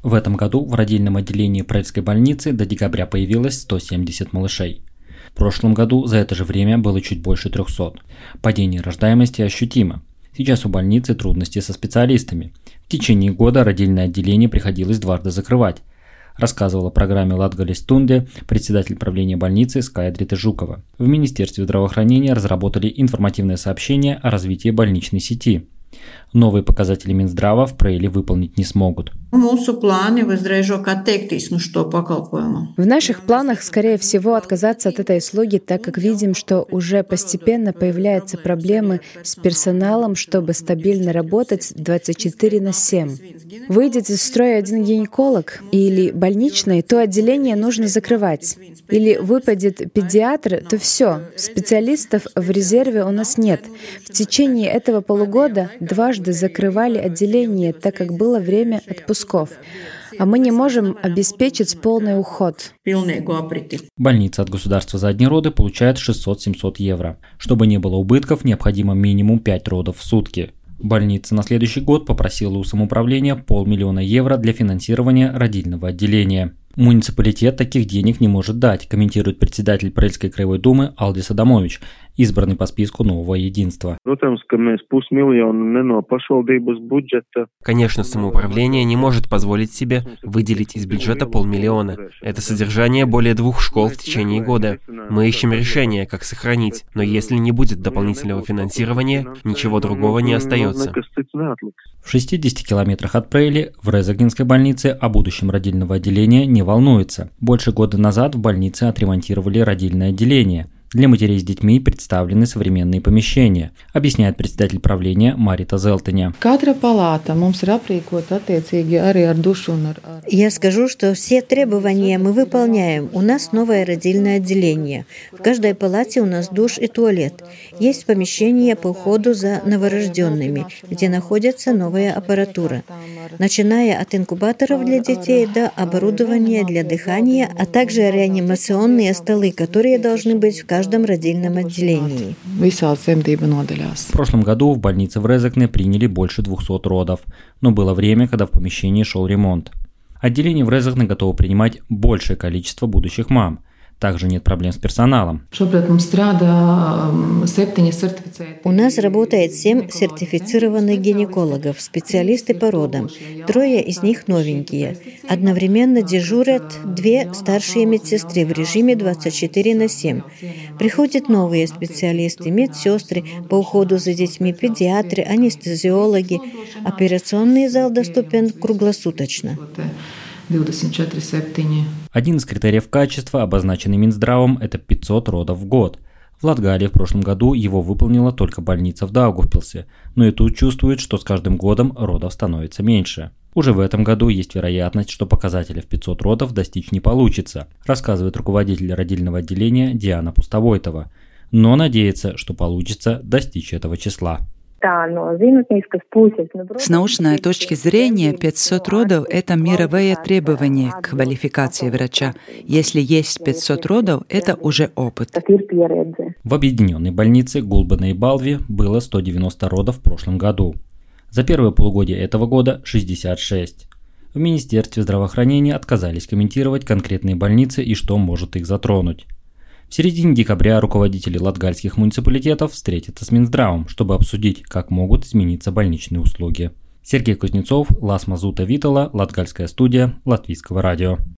В этом году в родильном отделении Прельской больницы до декабря появилось 170 малышей. В прошлом году за это же время было чуть больше 300. Падение рождаемости ощутимо. Сейчас у больницы трудности со специалистами. В течение года родильное отделение приходилось дважды закрывать, рассказывала о программе «Латгалис Тунде» председатель правления больницы Скайдрита Жукова. В Министерстве здравоохранения разработали информативное сообщение о развитии больничной сети. Новые показатели Минздрава в Прейле выполнить не смогут. В наших планах, скорее всего, отказаться от этой услуги, так как видим, что уже постепенно появляются проблемы с персоналом, чтобы стабильно работать 24/7. Выйдет из строя один гинеколог или больничный, то отделение нужно закрывать. Или выпадет педиатр, то все, специалистов в резерве у нас нет. В течение этого полугода дважды закрывали отделение, так как было время отпусков. А мы не можем обеспечить полный уход. Больница от государства за одни роды получает 600-700 евро. Чтобы не было убытков, необходимо минимум 5 родов в сутки. Больница на следующий год попросила у самоуправления 500 000 евро для финансирования родильного отделения. Муниципалитет таких денег не может дать, комментирует председатель Прельской краевой думы Алдис Адамович, избранный по списку Нового единства. Конечно, самоуправление не может позволить себе выделить из бюджета 500 000. Это содержание более 2 школ в течение года. Мы ищем решение, как сохранить, но если не будет дополнительного финансирования, ничего другого не остается. В 60 километрах от Прейли, в Резекненской больнице, о будущем родильного отделения не волнуется. Больше года назад в больнице отремонтировали родильное отделение. Для матерей с детьми представлены современные помещения, объясняет председатель правления Марита Зелтеня. Я скажу, что все требования мы выполняем. У нас новое родильное отделение. В каждой палате у нас душ и туалет. Есть помещение по уходу за новорожденными, где находится новая аппаратура. Начиная от инкубаторов для детей до оборудования для дыхания, а также реанимационные столы, которые должны быть в каждом родильном отделении. В прошлом году в больнице в Резекне приняли больше 200 родов, но было время, когда в помещении шел ремонт. Отделение в Резекне готово принимать большее количество будущих мам. Также нет проблем с персоналом. У нас работает 7 сертифицированных гинекологов, специалисты по родам. 3 из них новенькие. Одновременно дежурят 2 старшие медсестры в режиме 24/7. Приходят новые специалисты, медсестры по уходу за детьми, педиатры, анестезиологи. Операционный зал доступен круглосуточно. 24/7. Один из критериев качества, обозначенный Минздравом, это 500 родов в год. В Латгалии в прошлом году его выполнила только больница в Даугавпилсе, но и тут чувствует, что с каждым годом родов становится меньше. Уже в этом году есть вероятность, что показателя в 500 родов достичь не получится, рассказывает руководитель родильного отделения Диана Пустовойтова, но надеется, что получится достичь этого числа. С научной точки зрения 500 родов – это мировые требования к квалификации врача. Если есть 500 родов, это уже опыт. В объединенной больнице Гулбена и Балви было 190 родов в прошлом году. За первое полугодие этого года – 66. В Министерстве здравоохранения отказались комментировать конкретные больницы и что может их затронуть. В середине декабря руководители латгальских муниципалитетов встретятся с Минздравом, чтобы обсудить, как могут измениться больничные услуги. Сергей Кузнецов, Ласма Зута Витала, Латгальская студия, Латвийского радио.